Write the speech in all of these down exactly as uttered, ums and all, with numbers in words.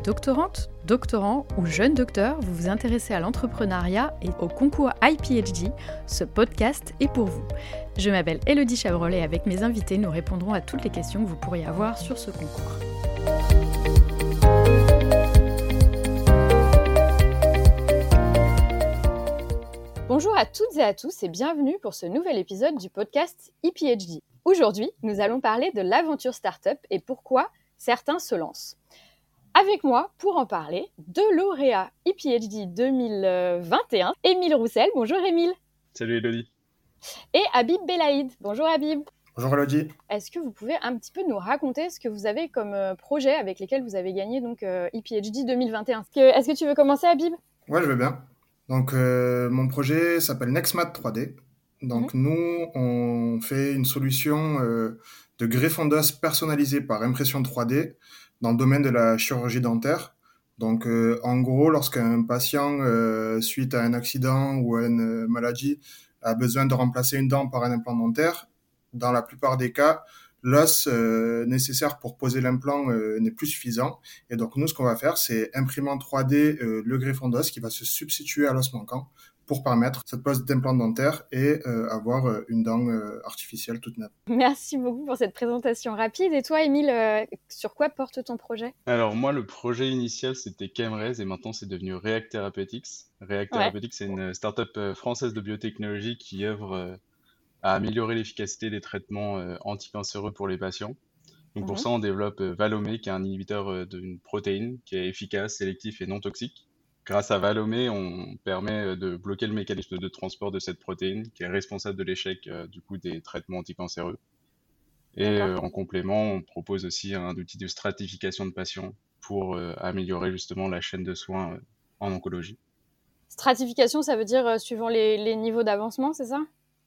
doctorante, doctorant ou jeune docteur, vous vous intéressez à l'entrepreneuriat et au concours I P H D, ce podcast est pour vous. Je m'appelle Élodie Chabrol et avec mes invités, nous répondrons à toutes les questions que vous pourriez avoir sur ce concours. Bonjour à toutes et à tous et bienvenue pour ce nouvel épisode du podcast I P H D. Aujourd'hui, nous allons parler de l'aventure startup et pourquoi certains se lancent. Avec moi, pour en parler, deux lauréats I P H D deux mille vingt et un, Émile Roussel. Bonjour Émile. Salut Élodie. Et Habib Belaïd. Bonjour Habib. Bonjour Élodie. Est-ce que vous pouvez un petit peu nous raconter ce que vous avez comme euh, projet avec lesquels vous avez gagné donc euh, I P H D deux mille vingt et un. Est-ce que, est-ce que tu veux commencer Habib ? Ouais, je veux bien. Donc, euh, mon projet s'appelle NextMat trois D. Donc, mmh. nous, on fait une solution euh, de greffon d'os personnalisé par impression trois D dans le domaine de la chirurgie dentaire. Donc, euh, en gros, lorsqu'un patient, euh, suite à un accident ou à une maladie, a besoin de remplacer une dent par un implant dentaire, dans la plupart des cas, l'os euh, nécessaire pour poser l'implant euh, n'est plus suffisant. Et donc, nous, ce qu'on va faire, c'est imprimer en trois D euh, le greffon d'os qui va se substituer à l'os manquant pour permettre cette pose d'implant dentaire et euh, avoir euh, une dent euh, artificielle toute neuve. Merci beaucoup pour cette présentation rapide. Et toi, Émile, euh, sur quoi porte ton projet ? Alors moi, le projet initial, c'était Chemrez et maintenant, c'est devenu React Therapeutics. React ouais. Therapeutics, c'est une start-up française de biotechnologie qui œuvre euh, à améliorer l'efficacité des traitements euh, anticancéreux pour les patients. Donc pour mmh. ça, on développe euh, Valomé, qui est un inhibiteur euh, d'une protéine qui est efficace, sélectif et non toxique. Grâce à Valomé, on permet de bloquer le mécanisme de transport de cette protéine qui est responsable de l'échec euh, du coup des traitements anticancéreux. Et euh, en complément, on propose aussi un outil de stratification de patients pour euh, améliorer justement la chaîne de soins euh, en oncologie. Stratification, ça veut dire euh, suivant les, les niveaux d'avancement, c'est ça ?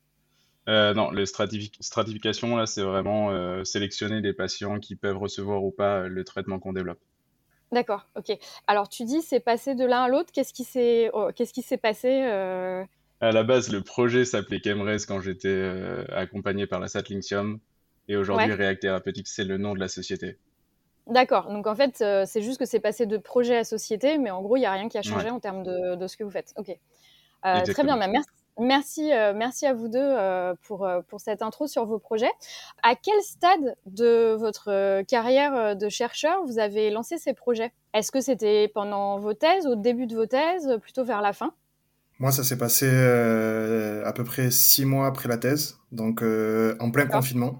Euh, non, les stratific- stratification, là, c'est vraiment euh, sélectionner les patients qui peuvent recevoir ou pas le traitement qu'on développe. D'accord, ok. Alors, tu dis c'est passé de l'un à l'autre. Qu'est-ce qui s'est, oh, qu'est-ce qui s'est passé euh... À la base, le projet s'appelait Chemrez quand j'étais euh, accompagné par la Satlincium. Et aujourd'hui, ouais. React Therapeutics, c'est le nom de la société. D'accord. Donc, en fait, euh, c'est juste que c'est passé de projet à société. Mais en gros, il n'y a rien qui a changé ouais. en termes de, de ce que vous faites. Ok. Euh, très bien. Bah, merci. Merci, euh, merci à vous deux euh, pour, euh, pour cette intro sur vos projets. À quel stade de votre euh, carrière de chercheur vous avez lancé ces projets ? Est-ce que c'était pendant vos thèses, au début de vos thèses, plutôt vers la fin ? Moi, ça s'est passé euh, à peu près six mois après la thèse, donc euh, en plein D'accord. confinement.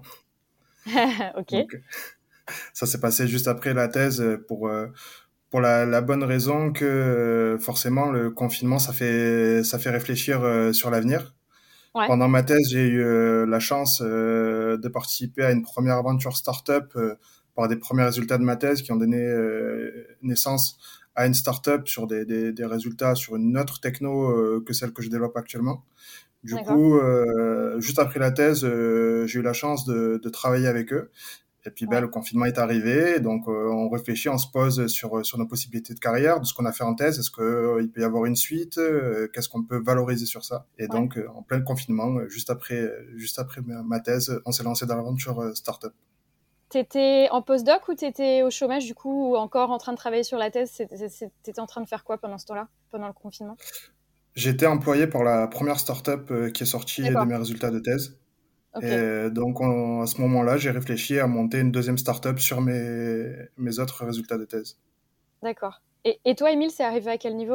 Ok. Donc, ça s'est passé juste après la thèse pour... Euh, Pour la, la bonne raison que euh, forcément le confinement ça fait ça fait réfléchir euh, sur l'avenir. Ouais. Pendant ma thèse, j'ai eu euh, la chance euh, de participer à une première aventure start-up euh, par des premiers résultats de ma thèse qui ont donné euh, naissance à une start-up sur des, des, des résultats sur une autre techno euh, que celle que je développe actuellement. Du D'accord. coup, euh, juste après la thèse, euh, j'ai eu la chance de, de travailler avec eux. Et puis, ben, ouais. le confinement est arrivé, donc euh, on réfléchit, on se pose sur sur nos possibilités de carrière, de ce qu'on a fait en thèse. Est-ce que euh, il peut y avoir une suite euh, Qu'est-ce qu'on peut valoriser sur ça Et ouais. donc, euh, en plein confinement, euh, juste après juste après ma thèse, on s'est lancé dans l'aventure euh, startup. T'étais en postdoc ou t'étais au chômage du coup, ou encore en train de travailler sur la thèse ? T'étais en train de faire quoi pendant ce temps-là, pendant le confinement ? J'étais employé par la première startup euh, qui est sortie D'accord. de mes résultats de thèse. Okay. Et donc, on, à ce moment-là, j'ai réfléchi à monter une deuxième start-up sur mes, mes autres résultats de thèse. D'accord. Et, et toi, Émile, c'est arrivé à quel niveau ?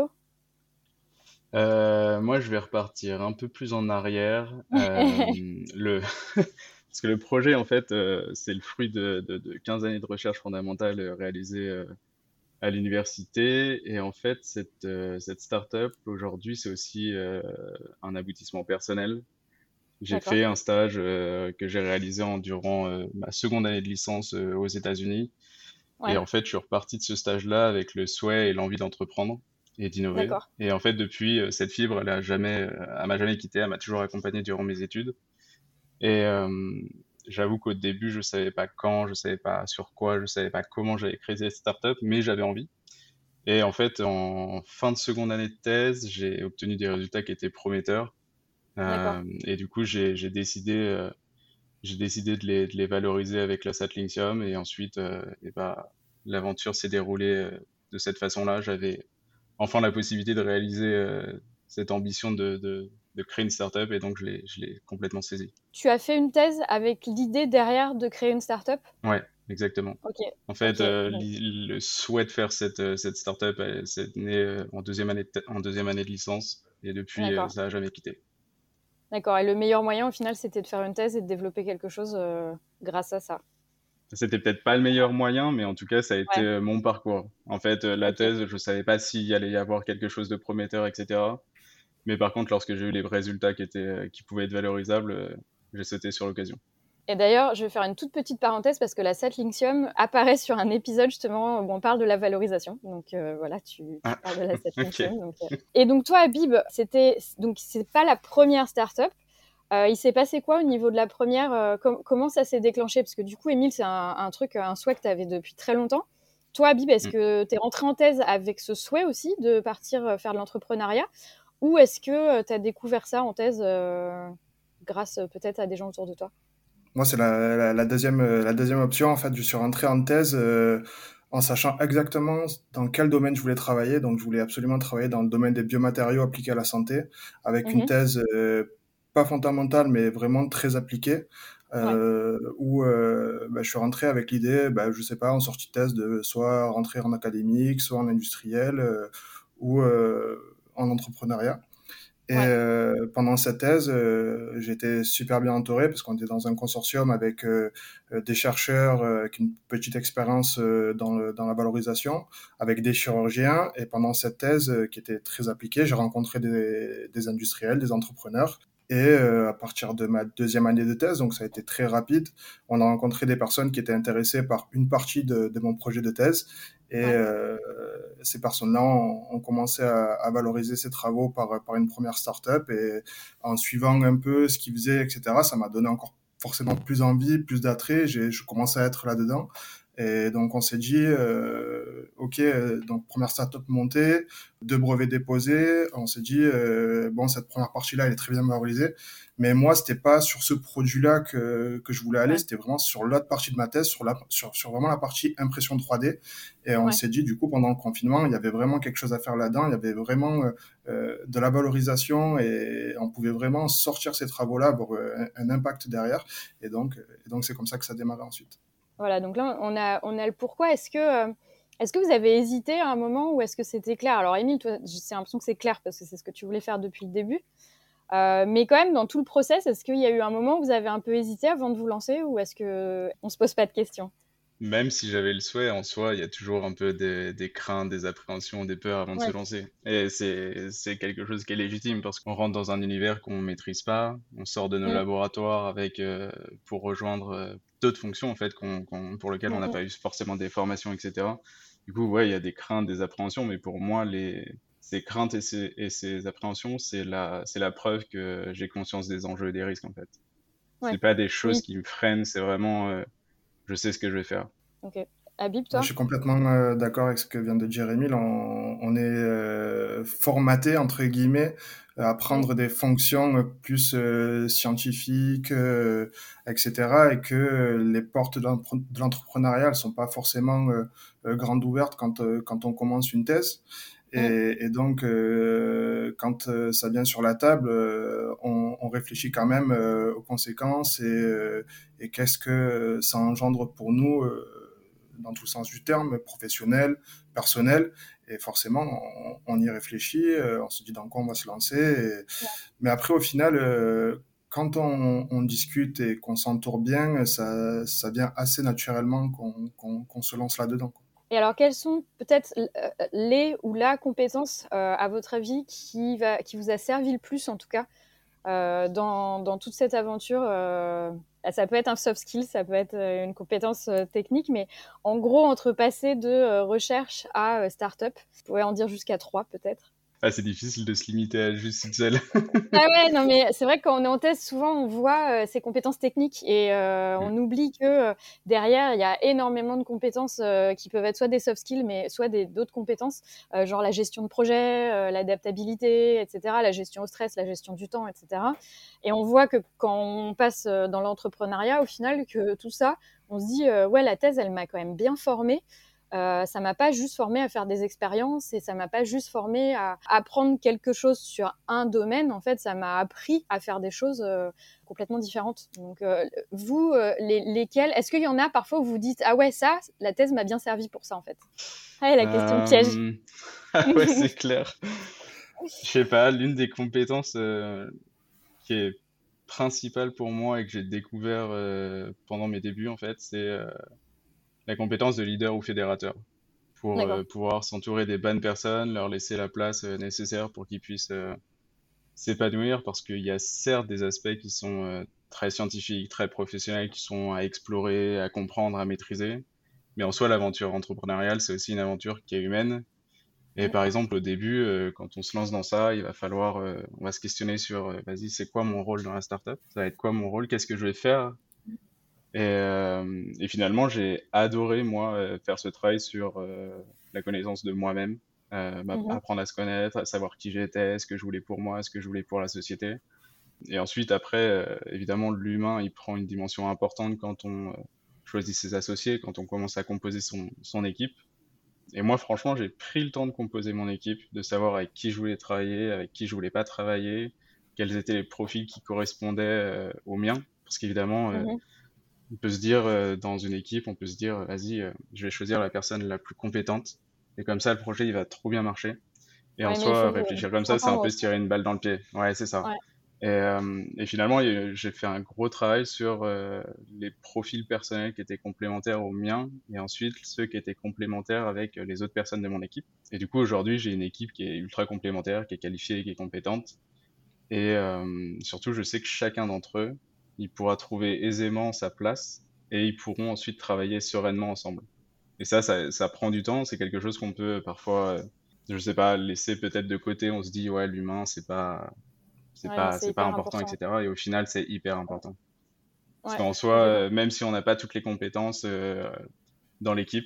euh, Moi, je vais repartir un peu plus en arrière. euh, le... Parce que le projet, en fait, euh, c'est le fruit de, de, de quinze années de recherche fondamentale réalisées euh, à l'université. Et en fait, cette, euh, cette start-up, aujourd'hui, c'est aussi euh, un aboutissement personnel. J'ai D'accord. fait un stage euh, que j'ai réalisé en, durant euh, ma seconde année de licence euh, aux États-Unis. Ouais. Et en fait, je suis reparti de ce stage-là avec le souhait et l'envie d'entreprendre et d'innover. D'accord. Et en fait, depuis, euh, cette fibre, elle a jamais, euh, elle m'a jamais quitté, elle m'a toujours accompagné durant mes études. Et euh, j'avoue qu'au début, je savais pas quand, je savais pas sur quoi, je savais pas comment j'allais créer cette startup, mais j'avais envie. Et en fait, en fin de seconde année de thèse, j'ai obtenu des résultats qui étaient prometteurs. Euh, et du coup, j'ai, j'ai décidé, euh, j'ai décidé de les, de les valoriser avec la Satlincium et ensuite, euh, et bah, l'aventure s'est déroulée euh, de cette façon-là, j'avais enfin la possibilité de réaliser euh, cette ambition de, de, de créer une startup et donc je l'ai, je l'ai complètement saisie. Tu as fait une thèse avec l'idée derrière de créer une startup ? Ouais, exactement. Ok. En fait, Ok. euh, Bon. li- le souhait de faire cette, euh, cette startup, elle, c'est né euh, en deuxième année de, th- en deuxième année de licence et depuis, euh, D'accord. ça n'a jamais quitté. D'accord. Et le meilleur moyen, au final, c'était de faire une thèse et de développer quelque chose euh, grâce à ça. C'était peut-être pas le meilleur moyen, mais en tout cas, ça a été Ouais. euh, mon parcours. En fait, euh, la Ok. thèse, je savais pas s'il allait y avoir quelque chose de prometteur, et cetera. Mais par contre, lorsque j'ai eu les résultats qui étaient, euh, qui pouvaient être valorisables, euh, j'ai sauté sur l'occasion. Et d'ailleurs, je vais faire une toute petite parenthèse parce que la Satlincium apparaît sur un épisode justement où on parle de la valorisation. Donc euh, voilà, tu, tu Ah, parles de la Satlincium. ok. Donc, euh. Et donc toi, Habib, c'était donc c'est pas la première startup. Euh, il s'est passé quoi au niveau de la première euh, com- Comment ça s'est déclenché ? Parce que du coup, Émile, c'est un, un truc, un souhait que tu avais depuis très longtemps. Toi, Habib, est-ce Mm. que tu es rentré en thèse avec ce souhait aussi de partir euh, faire de l'entrepreneuriat ? Ou est-ce que tu as découvert ça en thèse euh, grâce euh, peut-être à des gens autour de toi ? Moi, c'est la, la, la deuxième, euh, la deuxième option. En fait, je suis rentré en thèse euh, en sachant exactement dans quel domaine je voulais travailler. Donc, je voulais absolument travailler dans le domaine des biomatériaux appliqués à la santé, avec une Mhm. thèse euh, pas fondamentale, mais vraiment très appliquée, Ouais. euh, où euh, bah, je suis rentré avec l'idée, bah, je sais pas, en sortie de thèse, de soit rentrer en académique, soit en industriel, euh, ou euh, en entrepreneuriat. Et Ouais. euh, pendant cette thèse, euh, j'étais super bien entouré parce qu'on était dans un consortium avec euh, euh, des chercheurs euh, avec une petite expérience euh, dans, le, dans la valorisation, avec des chirurgiens. Et pendant cette thèse euh, qui était très appliquée, j'ai rencontré des, des industriels, des entrepreneurs. Et euh, à partir de ma deuxième année de thèse, donc ça a été très rapide, on a rencontré des personnes qui étaient intéressées par une partie de, de mon projet de thèse. Et Ouais. euh, ces personnes-là ont, ont commencé à, à valoriser ces travaux par, par une première start-up. Et en suivant un peu ce qu'ils faisaient, et cetera, ça m'a donné encore forcément plus envie, plus d'attrait. J'ai, je commençais à être là-dedans. Et donc on s'est dit, euh, ok, euh, donc première startup montée, deux brevets déposés. On s'est dit, euh, bon, cette première partie-là, elle est très bien valorisée. Mais moi, c'était pas sur ce produit-là que, que je voulais aller, Ouais. c'était vraiment sur l'autre partie de ma thèse, sur, la, sur, sur vraiment la partie impression trois D. Et on Ouais. s'est dit, du coup, pendant le confinement, il y avait vraiment quelque chose à faire là-dedans. Il y avait vraiment euh, de la valorisation et on pouvait vraiment sortir ces travaux-là, avoir un, un impact derrière. Et donc, et donc, c'est comme ça que ça démarrait ensuite. Voilà, donc là, on a, on a le pourquoi. Est-ce que, euh, est-ce que vous avez hésité à un moment ou est-ce que c'était clair ? Alors, Émile, toi, j'ai l'impression que c'est clair parce que c'est ce que tu voulais faire depuis le début. Euh, mais quand même, dans tout le process, est-ce qu'il y a eu un moment où vous avez un peu hésité avant de vous lancer ou est-ce qu'on ne se pose pas de questions ? Même si j'avais le souhait, en soi, il y a toujours un peu des, des craintes, des appréhensions, des peurs avant de se Ouais. lancer. Et c'est, c'est quelque chose qui est légitime parce qu'on rentre dans un univers qu'on ne maîtrise pas, on sort de nos Mm. laboratoires avec, euh, pour rejoindre euh, d'autres fonctions en fait, qu'on, qu'on- pour lesquelles Mm, on n'a mm. pas eu forcément des formations, et cetera. Du coup, ouais, il y a des craintes, des appréhensions, mais pour moi, les, ces craintes et ces, et ces appréhensions, c'est la, c'est la preuve que j'ai conscience des enjeux et des risques en fait. C'est Ouais. pas des choses Oui. qui me freinent, c'est vraiment, euh, je sais ce que je vais faire. Ok. Habib, Je toi ? suis complètement euh, d'accord avec ce que vient de dire Émile. On, on est euh, formaté, entre guillemets, à Mm. prendre des fonctions plus euh, scientifiques, euh, et cetera. Et que les portes de l'empre- de l'entrepreneuriat ne sont pas forcément euh, euh, grandes ouvertes quand, euh, quand on commence une thèse. Mm. Et, et donc, euh, quand euh, ça vient sur la table, euh, on, on réfléchit quand même euh, aux conséquences et, euh, et qu'est-ce que ça engendre pour nous. Euh, dans tout le sens du terme, professionnel, personnel. Et forcément, on, on y réfléchit, euh, on se dit dans quoi on va se lancer. Et... Mais après, au final, euh, quand on, on discute et qu'on s'entoure bien, ça, ça vient assez naturellement qu'on qu'on, qu'on se lance là-dedans, quoi. Et alors, quelles sont peut-être euh, les ou la compétence, euh, à votre avis, qui, va, qui vous a servi le plus, en tout cas, euh, dans, dans toute cette aventure euh, ça peut être un soft skill, ça peut être euh, une compétence euh, technique, mais en gros, entre passer de euh, recherche à euh, start-up, vous pouvez en dire jusqu'à trois, peut-être. Ah, c'est difficile de se limiter à juste une seule. Ah ouais, non, mais c'est vrai que quand on est en thèse, souvent, on voit euh, ses compétences techniques et euh, Mm. on oublie que euh, derrière, il y a énormément de compétences euh, qui peuvent être soit des soft skills, mais soit des, d'autres compétences, euh, genre la gestion de projet, euh, l'adaptabilité, et cetera, la gestion au stress, la gestion du temps, et cetera. Et on voit que quand on passe euh, dans l'entrepreneuriat, au final, que tout ça, on se dit, euh, ouais, la thèse, elle m'a quand même bien formée. euh, ça m'a pas juste formé à faire des expériences et ça m'a pas juste formé à apprendre quelque chose sur un domaine. En fait, ça m'a appris à faire des choses euh, complètement différentes. Donc, euh, vous, euh, les, lesquelles, est-ce qu'il y en a parfois où vous dites « Ah ouais, ça, la thèse m'a bien servi pour ça, en fait ». Ah, la question Euh... piège. Ah ouais, c'est clair. Je sais pas, l'une des compétences euh, qui est principale pour moi et que j'ai découvert euh, pendant mes débuts, en fait, c'est euh, la compétence de leader ou fédérateur. Pour euh, D'accord. pouvoir s'entourer des bonnes personnes, leur laisser la place euh, nécessaire pour qu'ils puissent euh, s'épanouir, parce qu'il y a certes des aspects qui sont euh, très scientifiques, très professionnels, qui sont à explorer, à comprendre, à maîtriser. Mais en soi, l'aventure entrepreneuriale, c'est aussi une aventure qui est humaine. Et Mm. par exemple, au début, euh, quand on se lance dans ça, il va falloir, euh, on va se questionner sur, euh, vas-y, c'est quoi mon rôle dans la startup? Ça va être quoi mon rôle? Qu'est-ce que je vais faire? Et, euh, et finalement, j'ai adoré, moi, euh, faire ce travail sur euh, la connaissance de moi-même, euh, m'app- Mhm. apprendre à se connaître, à savoir qui j'étais, ce que je voulais pour moi, ce que je voulais pour la société. Et ensuite, après, euh, évidemment, l'humain, il prend une dimension importante quand on euh, choisit ses associés, quand on commence à composer son, son équipe. Et moi, franchement, j'ai pris le temps de composer mon équipe, de savoir avec qui je voulais travailler, avec qui je voulais pas travailler, quels étaient les profils qui correspondaient euh, aux miens. Parce qu'évidemment, euh, Mhm. on peut se dire, euh, dans une équipe, on peut se dire, vas-y, euh, je vais choisir la personne la plus compétente. Et comme ça, le projet, il va trop bien marcher. Et en Ouais, mais il faut soi, vous réfléchir comme ça, c'est un s'entendre peu se aussi. tirer une balle dans le pied. Ouais, c'est ça. Ouais. Et, euh, et finalement, il- j'ai fait un gros travail sur euh, les profils personnels qui étaient complémentaires aux miens, et ensuite ceux qui étaient complémentaires avec euh, les autres personnes de mon équipe. Et du coup, aujourd'hui, j'ai une équipe qui est ultra complémentaire, qui est qualifiée, qui est compétente. Et euh, surtout, je sais que chacun d'entre eux, il pourra trouver aisément sa place, et ils pourront ensuite travailler sereinement ensemble. Et ça, ça, ça prend du temps. C'est quelque chose qu'on peut parfois, euh, je sais pas, laisser peut-être de côté. On se dit, ouais, l'humain, c'est pas c'est Ouais, mais pas c'est c'est pas hyper important, important. et cetera. Et au final, c'est hyper important. Parce Ouais, qu'en soi, complètement. euh, même si on n'a pas toutes les compétences euh, dans l'équipe,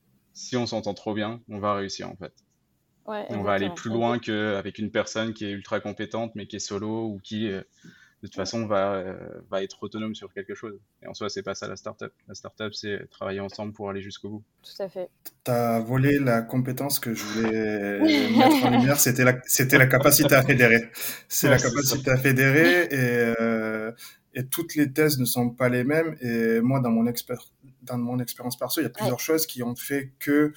si on s'entend trop bien, on va réussir en fait. Ouais, Et on va aller exactement. plus Exact. loin qu'avec une personne qui est ultra compétente mais qui est solo, ou qui euh, de toute façon va euh, va être autonome sur quelque chose. Et en soi, c'est pas ça la startup. La startup, c'est travailler ensemble pour aller jusqu'au bout. Tout à fait. T'as volé la compétence que je voulais mettre en lumière, c'était la, c'était la capacité à fédérer. C'est la Ouais, c'est ça. capacité à fédérer et, euh, et toutes les thèses ne sont pas les mêmes. Et moi, dans mon expér- dans mon expérience perso, il y a Ouais. plusieurs choses qui ont fait que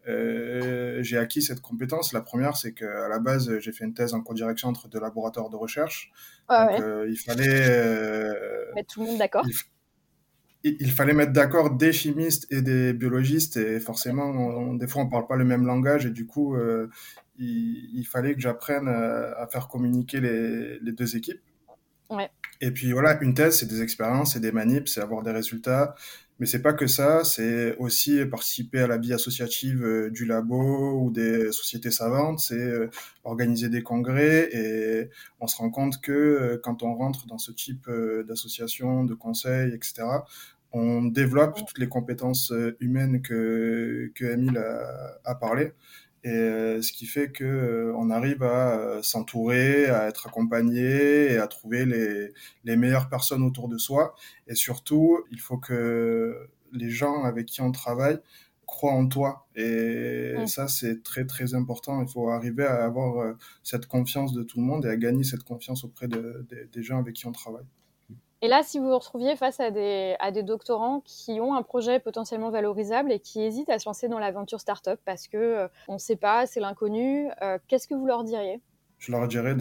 euh, j'ai acquis cette compétence. La première, c'est qu'à la base, j'ai fait une thèse en co-direction entre deux laboratoires de recherche. Ouais, Donc, ouais. euh, il fallait, euh, Mettre tout le monde d'accord. il, il il fallait mettre d'accord des chimistes et des biologistes et forcément, on- des fois, on parle pas le même langage et du coup, euh, il, il fallait que j'apprenne à, à faire communiquer les, les deux équipes. Ouais. Et puis voilà, une thèse, c'est des expériences, c'est des manips, c'est avoir des résultats. Mais c'est pas que ça, c'est aussi participer à la vie associative euh, du labo ou des sociétés savantes, c'est euh, organiser des congrès et on se rend compte que euh, quand on rentre dans ce type euh, d'association, de conseils, et cetera, on développe Ouais. toutes les compétences euh, humaines que, que Emile a, a parlé. Et euh, ce qui fait que euh, on arrive à euh, s'entourer, à être accompagné et à trouver les, les meilleures personnes autour de soi. Et surtout, il faut que les gens avec qui on travaille croient en toi. Et Mm. ça, c'est très, très important. Il faut arriver à avoir euh, cette confiance de tout le monde et à gagner cette confiance auprès de, de, des gens avec qui on travaille. Et là, si vous vous retrouviez face à des, à des doctorants qui ont un projet potentiellement valorisable et qui hésitent à se lancer dans l'aventure startup parce que euh, on ne sait pas, c'est l'inconnu, euh, qu'est-ce que vous leur diriez? Je leur dirais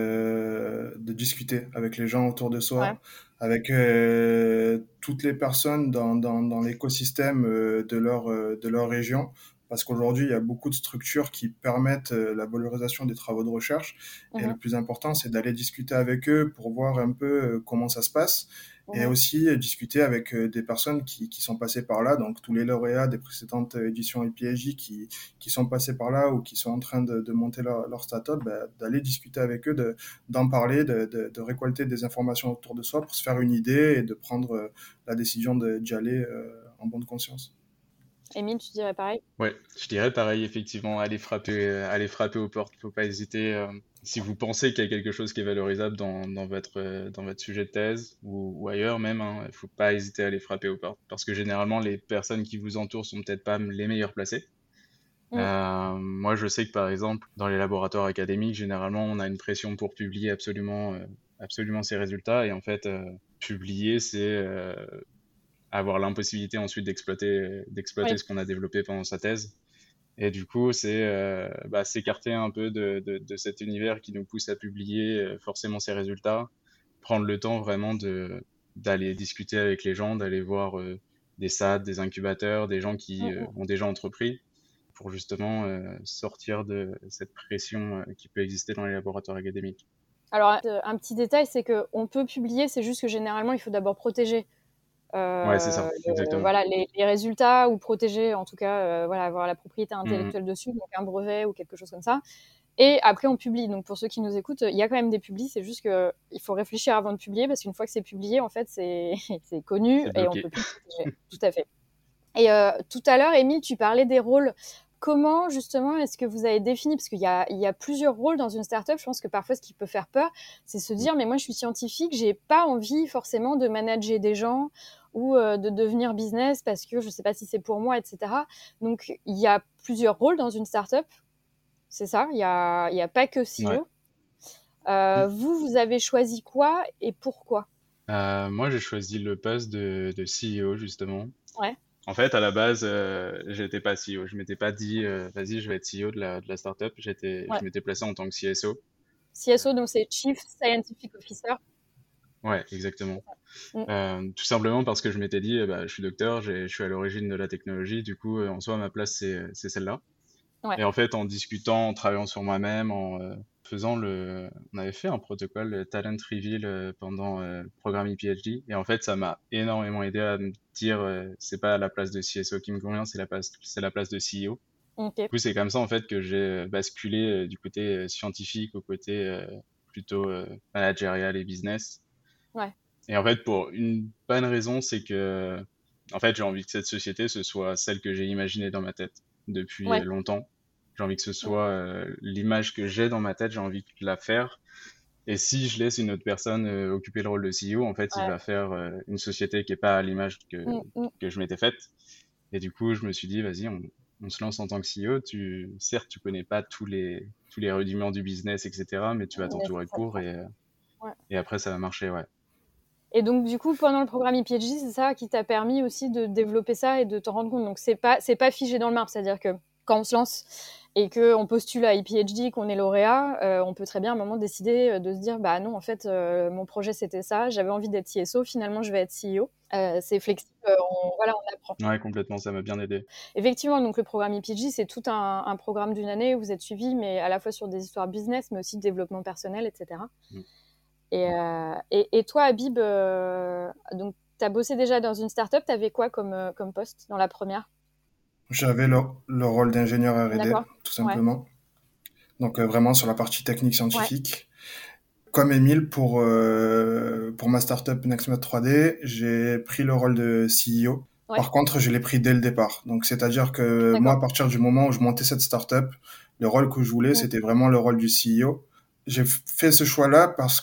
de, de discuter avec les gens autour de Ouais. soi, avec euh, toutes les personnes dans, dans, dans l'écosystème euh, de leur, euh, de leur région, parce qu'aujourd'hui, il y a beaucoup de structures qui permettent euh, la valorisation des travaux de recherche. Et le Mhm. plus important, c'est d'aller discuter avec eux pour voir un peu euh, comment ça se passe. Et Mhm. aussi euh, discuter avec euh, des personnes qui, qui sont passées par là, donc tous les lauréats des précédentes éditions I P J qui, qui sont passés par là ou qui sont en train de, de monter leur, leur startup, ben, d'aller discuter avec eux, de, d'en parler, de, de, de récolter des informations autour de soi pour se faire une idée et de prendre euh, la décision de, d'y aller euh, en bonne conscience. Émile, tu dirais pareil? Ouais, je dirais pareil, effectivement, aller frapper, euh, aller frapper aux portes, faut pas hésiter. euh, si vous pensez qu'il y a quelque chose qui est valorisable dans, dans votre, euh, dans votre sujet de thèse ou, ou ailleurs même, il hein, ne faut pas hésiter à les frapper aux portes. Parce que généralement, les personnes qui vous entourent sont peut-être pas les meilleures placées. Mm. Euh, moi, je sais que par exemple, dans les laboratoires académiques, généralement, on a une pression pour publier absolument, euh, absolument ses résultats. Et en fait, euh, publier, c'est euh, avoir l'impossibilité ensuite d'exploiter, d'exploiter oui. ce qu'on a développé pendant sa thèse. Et du coup, c'est euh, bah, s'écarter un peu de, de, de cet univers qui nous pousse à publier euh, forcément ses résultats, prendre le temps vraiment de d'aller discuter avec les gens, d'aller voir euh, des S A D, des incubateurs, des gens qui euh, ont déjà entrepris, pour justement euh, sortir de cette pression euh, qui peut exister dans les laboratoires académiques. Alors, un petit détail, c'est qu'on peut publier, c'est juste que généralement, il faut d'abord protéger Euh, ouais, c'est ça, exactement. Euh, voilà, les, les résultats ou protéger, en tout cas, euh, voilà, avoir la propriété intellectuelle mmh. dessus, donc un brevet ou quelque chose comme ça. Et après, on publie. Donc, pour ceux qui nous écoutent, il y a quand même des publis. C'est juste qu'il faut réfléchir avant de publier parce qu'une fois que c'est publié, en fait, c'est, c'est connu et on peut plus protéger. Tout à fait. Et euh, tout à l'heure, Émile, tu parlais des rôles. Comment, justement, est-ce que vous avez défini, parce qu'il y a, il y a plusieurs rôles dans une startup, je pense que parfois, ce qui peut faire peur, c'est se dire, mais moi, je suis scientifique, j'ai pas envie forcément de manager des gens ou euh, de devenir business parce que je sais pas si c'est pour moi, et cetera. Donc, il y a plusieurs rôles dans une startup, c'est ça, il y a, il y a pas que C E O. Ouais. Euh, oui. Vous, vous avez choisi quoi et pourquoi? euh, Moi, j'ai choisi le poste de, de C E O, justement. Ouais. En fait, à la base, euh, j'étais pas C E O. Je m'étais pas dit, euh, vas-y, je vais être C E O de la, de la startup. J'étais, ouais. Je m'étais placé en tant que C S O. C S O, donc c'est Chief Scientific Officer. Ouais, exactement. Mm. Euh, tout simplement parce que je m'étais dit, bah, je suis docteur, je suis à l'origine de la technologie. Du coup, en soi, ma place, c'est, c'est celle-là. Ouais. Et en fait, en discutant, en travaillant sur moi-même, en euh, faisant le... On avait fait un protocole le Talent Reveal euh, pendant euh, le programme e P H D. Et en fait, ça m'a énormément aidé à me dire, euh, c'est pas la place de C S O qui me convient, c'est la place, c'est la place de C E O. Okay. Du coup, c'est comme ça, en fait, que j'ai basculé euh, du côté euh, scientifique au côté euh, plutôt euh, managérial et business. Ouais. Et en fait, pour une bonne raison, c'est que, en fait, j'ai envie que cette société, ce soit celle que j'ai imaginée dans ma tête depuis ouais. longtemps. J'ai envie que ce soit euh, l'image que j'ai dans ma tête, j'ai envie de la faire. Et si je laisse une autre personne euh, occuper le rôle de C E O, en fait, ouais. il va faire euh, une société qui est pas à l'image que, mm. que je m'étais faite. Et du coup, je me suis dit, vas-y, on, on se lance en tant que C E O. Tu, certes, tu connais pas tous les, tous les rudiments du business, et cetera, mais tu vas t'entourer court et, ouais. et après, ça va marcher, ouais. Et donc, du coup, pendant le programme e P H D, c'est ça qui t'a permis aussi de développer ça et de t'en rendre compte. Donc, c'est pas, c'est pas figé dans le marbre. C'est-à-dire que quand on se lance et qu'on postule à e P H D, qu'on est lauréat, euh, on peut très bien à un moment décider de se dire, bah non, en fait, euh, mon projet, c'était ça. J'avais envie d'être C S O. Finalement, je vais être C E O. Euh, c'est flexible. On, voilà, on apprend. Ouais, complètement. Ça m'a bien aidé. Effectivement, donc le programme e P H D, c'est tout un, un programme d'une année où vous êtes suivi, mais à la fois sur des histoires business, mais aussi de développement personnel, et cetera. Mm. Et, euh, et, et toi, Habib, euh, donc tu as bossé déjà dans une startup, tu avais quoi comme, euh, comme poste dans la première? J'avais le, le rôle d'ingénieur R et D, D'accord. tout simplement. Ouais. Donc euh, vraiment sur la partie technique scientifique. Ouais. Comme Émile, pour, euh, pour ma startup NextMed trois D, j'ai pris le rôle de C E O. Ouais. Par contre, je l'ai pris dès le départ. Donc c'est-à-dire que D'accord. moi, à partir du moment où je montais cette startup, le rôle que je voulais, ouais. c'était vraiment le rôle du C E O. J'ai fait ce choix-là parce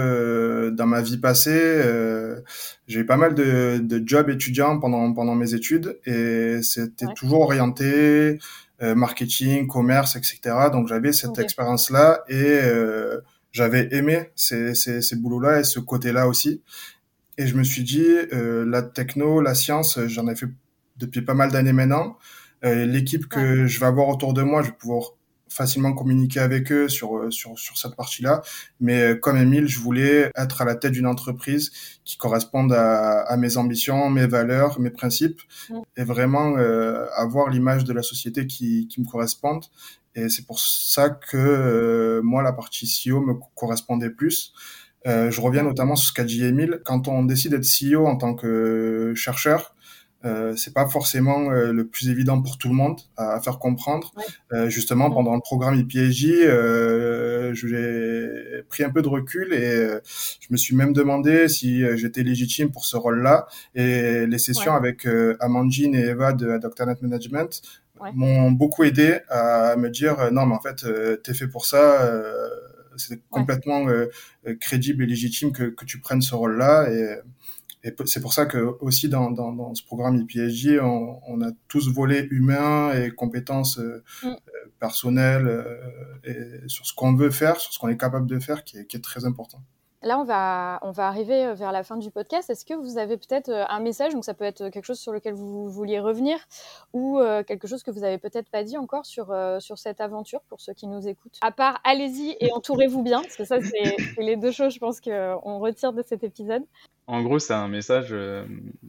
que dans ma vie passée, euh, j'ai eu pas mal de, de jobs étudiants pendant pendant mes études et c'était ouais. toujours orienté euh, marketing, commerce, et cetera. Donc j'avais cette okay. expérience-là et euh, j'avais aimé ces ces, ces boulots-là et ce côté-là aussi. Et je me suis dit, euh, la techno, la science, j'en ai fait depuis pas mal d'années maintenant. Euh, l'équipe que ouais. je vais avoir autour de moi, je vais pouvoir facilement communiquer avec eux sur sur sur cette partie-là, mais comme Émile, je voulais être à la tête d'une entreprise qui corresponde à, à mes ambitions, mes valeurs, mes principes, mmh. et vraiment euh, avoir l'image de la société qui qui me corresponde. Et c'est pour ça que euh, moi la partie C E O me correspondait plus. Euh, je reviens notamment sur ce qu'a dit Émile. Quand on décide d'être C E O en tant que chercheur, Euh, c'est pas forcément euh, le plus évident pour tout le monde à, à faire comprendre. Ouais. Euh, justement, ouais. pendant le programme e P H D, euh, j'ai pris un peu de recul et euh, je me suis même demandé si euh, j'étais légitime pour ce rôle-là. Et les sessions ouais. avec euh, Amandine et Eva de DoctorNet Management ouais. m'ont beaucoup aidé à me dire euh, non, mais en fait, euh, t'es fait pour ça. Euh, c'est complètement euh, crédible et légitime que, que tu prennes ce rôle-là. Et, et c'est pour ça que aussi dans, dans, dans ce programme I P S J, on, on a tous ce volet humain et compétences euh, mm. personnelles euh, et sur ce qu'on veut faire, sur ce qu'on est capable de faire, qui est, qui est très important. Là, on va, on va arriver vers la fin du podcast. Est-ce que vous avez peut-être un message, donc ça peut être quelque chose sur lequel vous vouliez revenir ou euh, quelque chose que vous n'avez peut-être pas dit encore sur, euh, sur cette aventure pour ceux qui nous écoutent? À part, allez-y et entourez-vous bien, parce que ça, c'est, c'est les deux choses, je pense, qu'on retire de cet épisode. En gros, c'est un message, euh,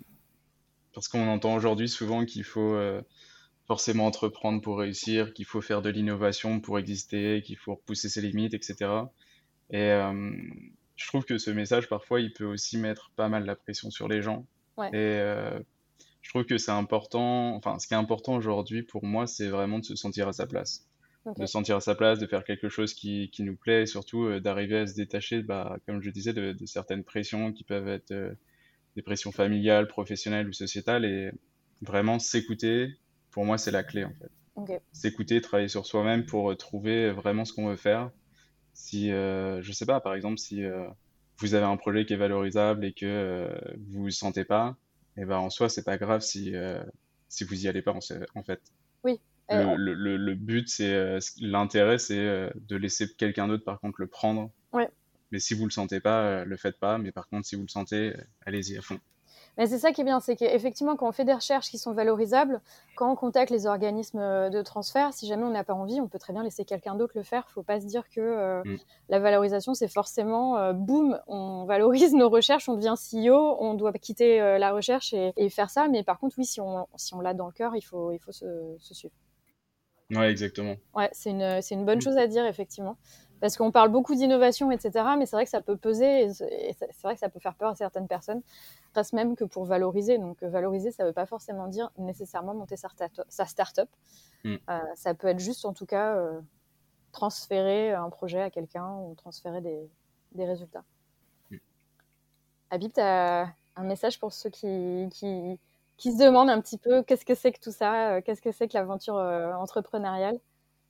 parce qu'on entend aujourd'hui souvent qu'il faut euh, forcément entreprendre pour réussir, qu'il faut faire de l'innovation pour exister, qu'il faut repousser ses limites, et cetera. Et... Euh, je trouve que ce message, parfois, il peut aussi mettre pas mal la pression sur les gens. Ouais. Et euh, je trouve que c'est important, enfin, ce qui est important aujourd'hui pour moi, c'est vraiment de se sentir à sa place. Okay. De se sentir à sa place, de faire quelque chose qui, qui nous plaît, et surtout euh, d'arriver à se détacher, bah, comme je disais, de, de certaines pressions qui peuvent être euh, des pressions familiales, professionnelles ou sociétales, et vraiment s'écouter, pour moi, c'est la clé, en fait. Okay. S'écouter, travailler sur soi-même pour trouver vraiment ce qu'on veut faire. Si, euh, je sais pas, par exemple, si euh, vous avez un projet qui est valorisable et que euh, vous vous sentez pas, et ben en soi, c'est pas grave si, euh, si vous y allez pas, en, en fait. Oui. Le, euh, le, le, le but, c'est, euh, l'intérêt, c'est euh, de laisser quelqu'un d'autre, par contre, le prendre. Ouais. Mais si vous le sentez pas, euh, le faites pas. Mais par contre, si vous le sentez, euh, allez-y à fond. Mais c'est ça qui est bien, c'est qu'effectivement, quand on fait des recherches qui sont valorisables, quand on contacte les organismes de transfert, si jamais on n'a pas envie, on peut très bien laisser quelqu'un d'autre le faire. Il ne faut pas se dire que euh, mm. la valorisation, c'est forcément, euh, boum, on valorise nos recherches, on devient C E O, on doit quitter euh, la recherche et, et faire ça. Mais par contre, oui, si on, si on l'a dans le cœur, il faut, il faut se, se suivre. Ouais, exactement. Ouais, c'est une, c'est une bonne chose à dire, effectivement. Parce qu'on parle beaucoup d'innovation, et cetera, mais c'est vrai que ça peut peser, et c'est vrai que ça peut faire peur à certaines personnes, presque même que pour valoriser. Donc, valoriser, ça ne veut pas forcément dire nécessairement monter sa start-up. Mm. Euh, ça peut être juste, en tout cas, euh, transférer un projet à quelqu'un ou transférer des, des résultats. Mm. Habib, tu as un message pour ceux qui, qui, qui se demandent un petit peu qu'est-ce que c'est que tout ça, qu'est-ce que c'est que l'aventure euh, entrepreneuriale?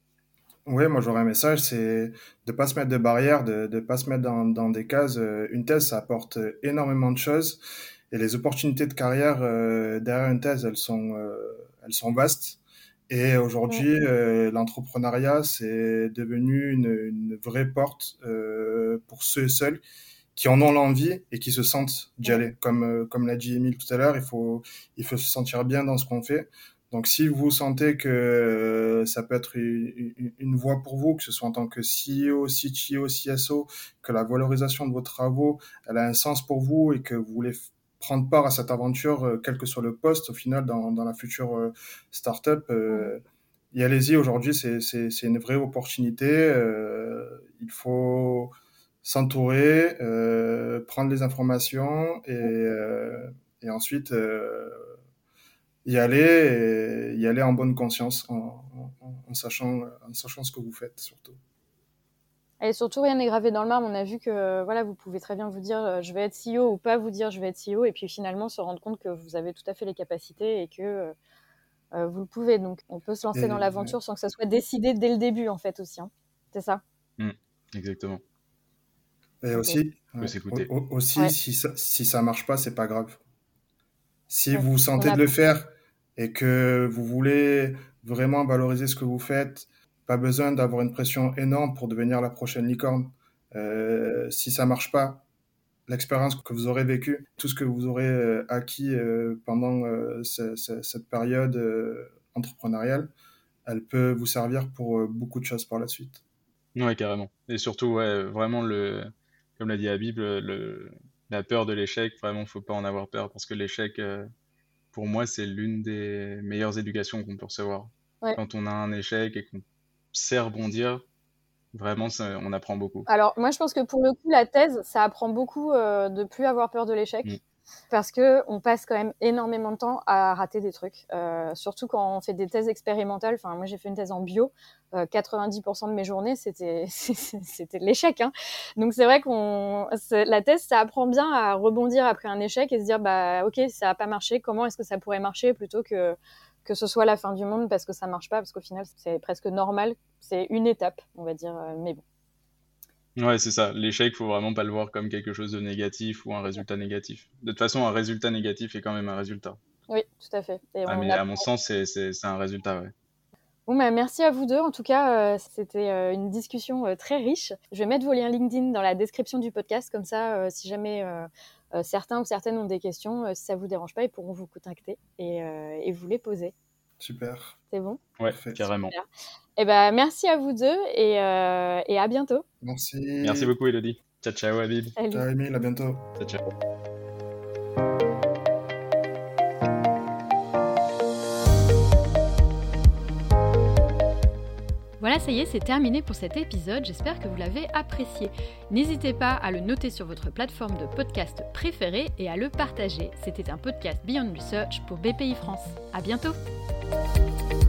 Oui, moi j'aurais un message, c'est de ne pas se mettre de barrières, de ne pas se mettre dans, dans des cases. Une thèse, ça apporte énormément de choses et les opportunités de carrière euh, derrière une thèse, elles sont, euh, elles sont vastes. Et aujourd'hui, ouais. euh, l'entrepreneuriat, c'est devenu une, une vraie porte euh, pour ceux et celles qui en ont l'envie et qui se sentent d'y aller. Comme, euh, comme l'a dit Émile tout à l'heure, il faut, il faut se sentir bien dans ce qu'on fait. Donc, si vous sentez que euh, ça peut être une, une, une voie pour vous, que ce soit en tant que C E O, C T O, C S O, que la valorisation de vos travaux, elle a un sens pour vous et que vous voulez f- prendre part à cette aventure, euh, quel que soit le poste, au final, dans, dans la future euh, start-up, euh, y allez-y. Aujourd'hui, c'est, c'est, c'est une vraie opportunité. Euh, il faut s'entourer, euh, prendre les informations et, euh, et ensuite... Euh, y aller et y aller en bonne conscience, en, en, en, sachant, en sachant ce que vous faites, surtout. Et surtout, rien n'est gravé dans le marbre. On a vu que voilà, vous pouvez très bien vous dire euh, je vais être C E O ou pas vous dire je vais être C E O et puis finalement se rendre compte que vous avez tout à fait les capacités et que euh, vous le pouvez. Donc, on peut se lancer et dans l'aventure ouais. sans que ça soit décidé dès le début, en fait, aussi. Hein. C'est ça mmh, exactement. Et okay. aussi, ouais, s'écouter. aussi ouais. si ça si ça marche pas, c'est pas grave. Si ouais. vous sentez a... de le faire et que vous voulez vraiment valoriser ce que vous faites, pas besoin d'avoir une pression énorme pour devenir la prochaine licorne. Euh, si ça marche pas, l'expérience que vous aurez vécue, tout ce que vous aurez euh, acquis euh, pendant euh, ce, ce, cette période euh, entrepreneuriale, elle peut vous servir pour euh, beaucoup de choses par la suite. Ouais, carrément. Et surtout, ouais, vraiment, le, comme l'a dit Habib, le, le, la peur de l'échec, vraiment, faut pas en avoir peur parce que l'échec, euh, pour moi, c'est l'une des meilleures éducations qu'on peut recevoir. Ouais. Quand on a un échec et qu'on sait rebondir, vraiment, ça, on apprend beaucoup. Alors, moi, je pense que pour le coup, la thèse, ça apprend beaucoup euh, de plus avoir peur de l'échec. Mmh. Parce qu'on passe quand même énormément de temps à rater des trucs. Euh, surtout quand on fait des thèses expérimentales. Enfin, moi, j'ai fait une thèse en bio. Euh, quatre-vingt-dix pour cent de mes journées, c'était, c'était de l'échec. Hein. Donc, c'est vrai qu'on, c'est, la thèse, ça apprend bien à rebondir après un échec et se dire, bah, OK, ça n'a pas marché. Comment est-ce que ça pourrait marcher plutôt que, que ce soit la fin du monde parce que ça ne marche pas. Parce qu'au final, c'est presque normal. C'est une étape, on va dire. Mais bon. Ouais, c'est ça. L'échec, faut vraiment pas le voir comme quelque chose de négatif ou un résultat négatif. De toute façon, un résultat négatif est quand même un résultat. Oui, tout à fait. Et ah, mais a... à mon sens, c'est, c'est, c'est un résultat, ouais. Bon, bah, merci à vous deux. En tout cas, euh, c'était euh, une discussion euh, très riche. Je vais mettre vos liens LinkedIn dans la description du podcast. Comme ça, euh, si jamais euh, euh, certains ou certaines ont des questions, euh, si ça ne vous dérange pas, ils pourront vous contacter et, euh, et vous les poser. Super. C'est bon ? Ouais, carrément. Super. Et ben, merci à vous deux et, euh, et à bientôt. Merci. Merci beaucoup, Elodie. Ciao, ciao, Adil. Salut. Ciao, Emile. À bientôt. Ciao, ciao. Voilà, ça y est, c'est terminé pour cet épisode. J'espère que vous l'avez apprécié. N'hésitez pas à le noter sur votre plateforme de podcast préférée et à le partager. C'était un podcast Beyond Research pour B P I France. À bientôt.